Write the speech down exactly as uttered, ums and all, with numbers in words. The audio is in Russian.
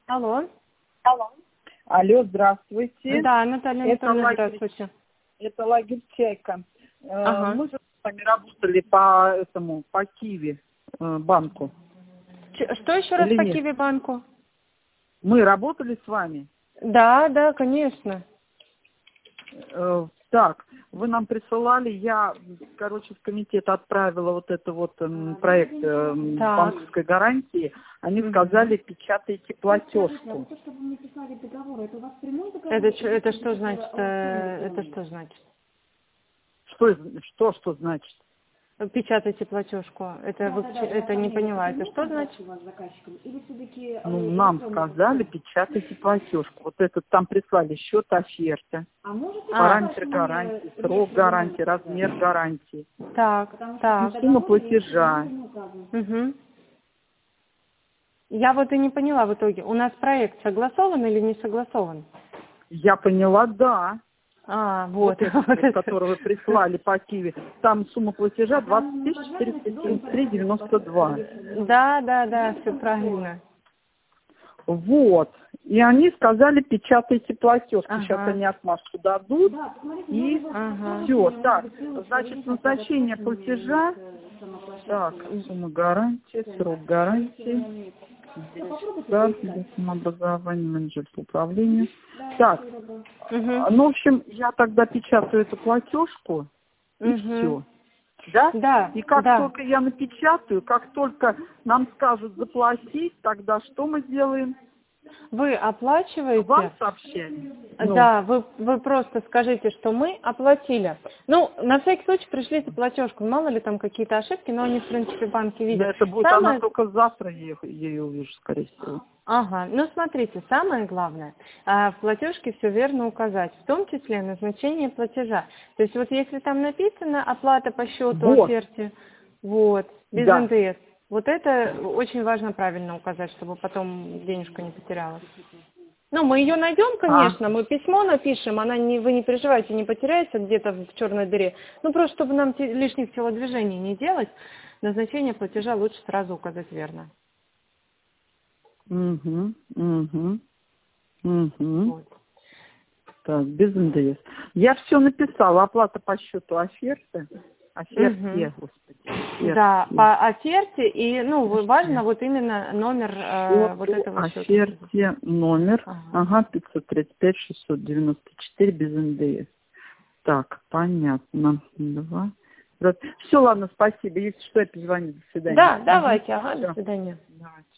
Алло. Алло. Алло, здравствуйте. Да, Наталья Это Анатольевна, лагерь, здравствуйте. это лагерь «Чайка». Э, Ага. Мы же с вами работали по этому, по Киви э, банку. Ч- Что еще раз Или по нет? Киви банку? Мы работали с вами. Да, да, конечно. Э, Так, вы нам присылали, я, короче, в комитет отправила вот это вот м, проект э, Так. банковской гарантии. Они Мгм. сказали, печатайте платежку. Это, чё- это что значит? э, Это что значит? Что, из- что, что значит? Печатайте платежку. Это вы, ч- это не поняла. Это что значит? Ну, нам сказали, печатайте платежку. Вот этот там прислали счет оферты, А, параметр гарантии, срок гарантии, размер гарантии, так, и так. сумма платежа. Угу. Я вот и не поняла в итоге. У нас проект согласован или не согласован? Я поняла, да. А, Вот вот. этот, Вот вот, это. который вы прислали по Киви. Там сумма платежа двадцать тысяч четыреста семьдесят три девяносто два. Да, да, да, все правильно. Вот. И они сказали, печатайте платежку. Ага. Сейчас они отмашку дадут. И Ага. все. Так, значит, назначение платежа. Так, сумма гарантии, срок гарантии. Здесь самообразование, менеджер по управлению. Так, Угу. ну, в общем, я тогда печатаю эту платежку, и Угу. все. Да? Да, И как да. только я напечатаю, как только нам скажут заплатить, тогда что мы сделаем? Вы оплачиваете? Вам сообщаем? Ну, Да, вы, вы просто скажите, что мы оплатили. Ну, на всякий случай пришлите платежку. Мало ли там какие-то ошибки, но они, в принципе, банки да, видят. это будет, она Самое... только завтра, я ее, я ее увижу, скорее всего. Ага, ну смотрите, самое главное, а, в платежке все верно указать, в том числе назначение платежа. То есть вот если там написано оплата по счету, Вот, оферте, вот, без да. эн дэ эс, вот это очень важно правильно указать, чтобы потом денежка не потерялась. Ну, мы ее найдем, А, конечно, мы письмо напишем, она не, вы не переживайте, не потеряется где-то в черной дыре. Ну, просто чтобы нам те- лишних телодвижений не делать, назначение платежа лучше сразу указать верно. угу, угу, угу. Вот. Так, без эн дэ эс. Я все написала. Оплата по счету оферты. Мгм. Оферте, господи. Оферте. Да, по оферте и, ну, вы- важно Оферте. вот именно номер э, вот Счету этого счета. оферте номер. Ага. Ага, пятьсот тридцать пять шестьсот девяносто четыре без эн дэ эс. Так, понятно. Два. Все, ладно, спасибо. Если что, я позвоню. До свидания. Да, Угу. давайте, ага, до Все. свидания. Давайте.